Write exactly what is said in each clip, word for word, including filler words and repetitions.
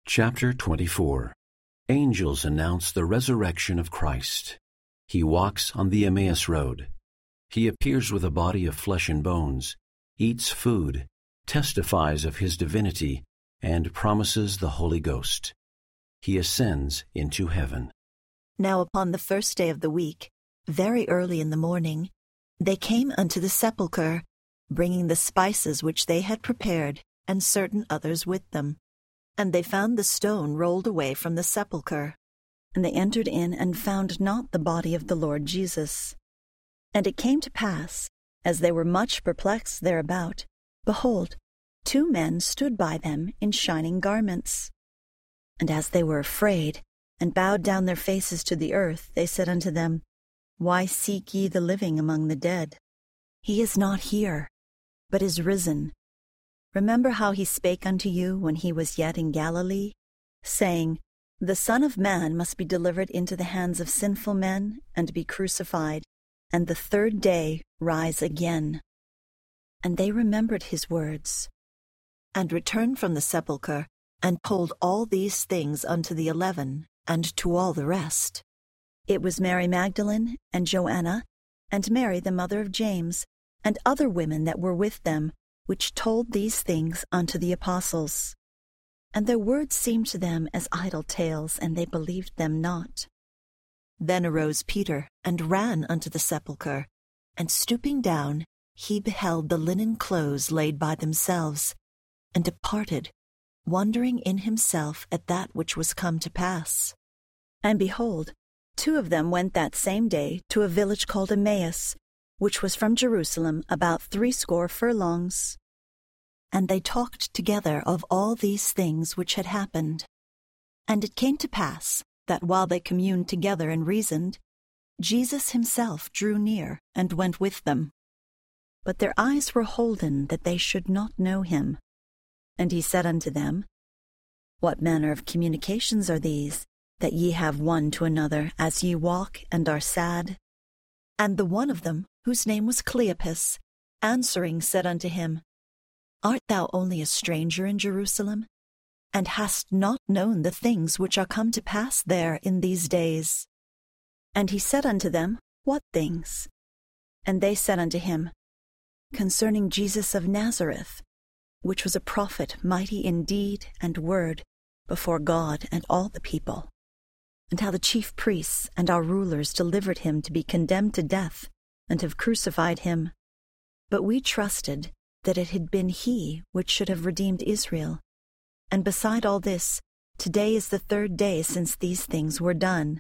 Chapter twenty-four. Angels announce the resurrection of Christ. He walks on the Emmaus Road. He appears with a body of flesh and bones, eats food, testifies of his divinity, and promises the Holy Ghost. He ascends into heaven. Now upon the first day of the week, very early in the morning, they came unto the sepulchre, bringing the spices which they had prepared, and certain others with them. And they found the stone rolled away from the sepulchre. And they entered in and found not the body of the Lord Jesus. And it came to pass, as they were much perplexed thereabout, behold, two men stood by them in shining garments. And as they were afraid, and bowed down their faces to the earth, they said unto them, Why seek ye the living among the dead? He is not here, but is risen. Remember how he spake unto you when he was yet in Galilee, saying, The Son of Man must be delivered into the hands of sinful men, and be crucified, and the third day rise again. And they remembered his words, and returned from the sepulchre, and told all these things unto the eleven, and to all the rest. It was Mary Magdalene, and Joanna, and Mary the mother of James, and other women that were with them, which told these things unto the apostles. And their words seemed to them as idle tales, and they believed them not. Then arose Peter, and ran unto the sepulchre, and stooping down, he beheld the linen clothes laid by themselves, and departed, wondering in himself at that which was come to pass. And behold, two of them went that same day to a village called Emmaus, which was from Jerusalem about threescore furlongs. And they talked together of all these things which had happened. And it came to pass, that while they communed together and reasoned, Jesus himself drew near and went with them. But their eyes were holden that they should not know him. And he said unto them, What manner of communications are these, that ye have one to another, as ye walk and are sad? And the one of them, whose name was Cleopas, answering said unto him, Art thou only a stranger in Jerusalem, and hast not known the things which are come to pass there in these days? And he said unto them, What things? And they said unto him, Concerning Jesus of Nazareth, which was a prophet mighty in deed and word before God and all the people, and how the chief priests and our rulers delivered him to be condemned to death, and have crucified him. But we trusted that it had been he which should have redeemed Israel. And beside all this, today is the third day since these things were done.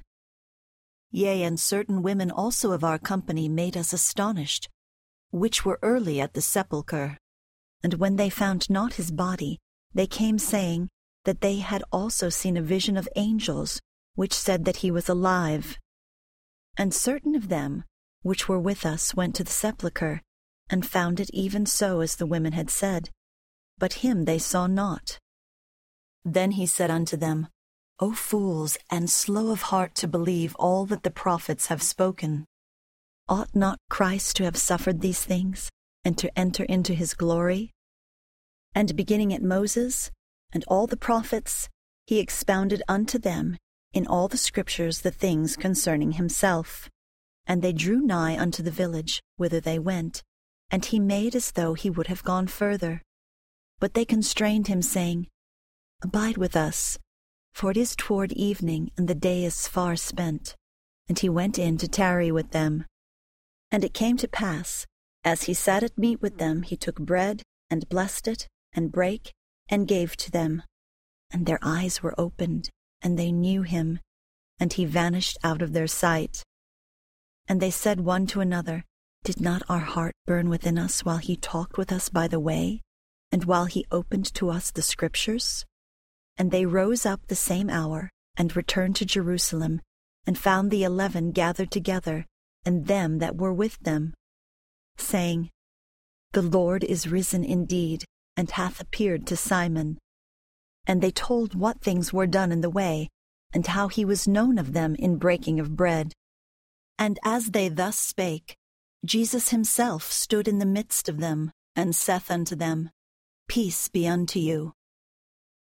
Yea, and certain women also of our company made us astonished, which were early at the sepulchre. And when they found not his body, they came saying that they had also seen a vision of angels, which said that he was alive. And certain of them, which were with us, went to the sepulchre, and found it even so as the women had said, but him they saw not. Then he said unto them, O fools, and slow of heart to believe all that the prophets have spoken. Ought not Christ to have suffered these things, and to enter into his glory? And beginning at Moses, and all the prophets, he expounded unto them in all the scriptures the things concerning himself. And they drew nigh unto the village whither they went, and he made as though he would have gone further. But they constrained him, saying, Abide with us, for it is toward evening, and the day is far spent. And he went in to tarry with them. And it came to pass, as he sat at meat with them, he took bread, and blessed it, and brake, and gave to them. And their eyes were opened, and they knew him, and he vanished out of their sight. And they said one to another, Did not our heart burn within us while he talked with us by the way, and while he opened to us the scriptures? And they rose up the same hour, and returned to Jerusalem, and found the eleven gathered together, and them that were with them, saying, The Lord is risen indeed, and hath appeared to Simon. And they told what things were done in the way, and how he was known of them in breaking of bread. And as they thus spake, Jesus himself stood in the midst of them, and saith unto them, Peace be unto you.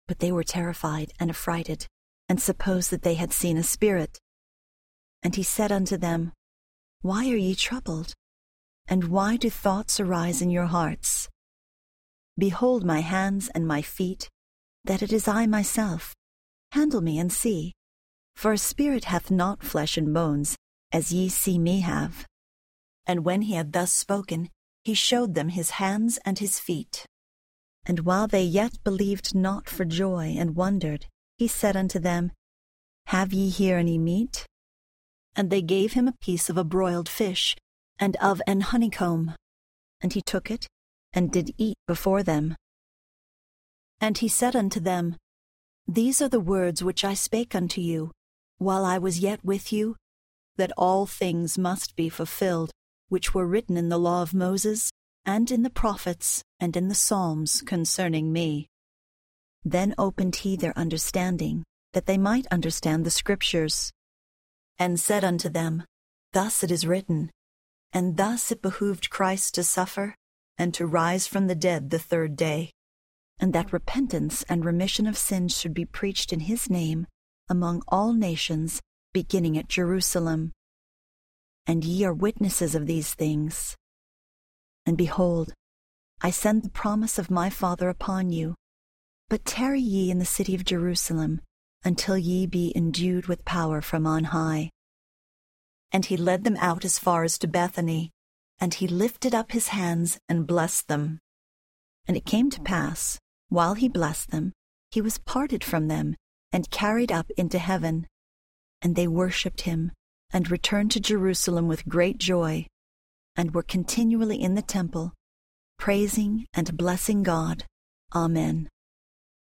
But they were terrified and affrighted, and supposed that they had seen a spirit. And he said unto them, Why are ye troubled? And why do thoughts arise in your hearts? Behold my hands and my feet, that it is I myself. Handle me and see. For a spirit hath not flesh and bones, as ye see me have. And when he had thus spoken, he showed them his hands and his feet. And while they yet believed not for joy and wondered, he said unto them, Have ye here any meat? And they gave him a piece of a broiled fish, and of an honeycomb. And he took it, and did eat before them. And he said unto them, These are the words which I spake unto you, while I was yet with you, that all things must be fulfilled, which were written in the law of Moses, and in the prophets, and in the Psalms concerning me. Then opened he their understanding, that they might understand the Scriptures, and said unto them, Thus it is written, and thus it behooved Christ to suffer, and to rise from the dead the third day, and that repentance and remission of sins should be preached in his name among all nations, beginning at Jerusalem. And ye are witnesses of these things. And behold, I send the promise of my Father upon you. But tarry ye in the city of Jerusalem, until ye be endued with power from on high. And he led them out as far as to Bethany, and he lifted up his hands and blessed them. And it came to pass, while he blessed them, he was parted from them, and carried up into heaven. And they worshipped him, and returned to Jerusalem with great joy, and were continually in the temple, praising and blessing God. Amen.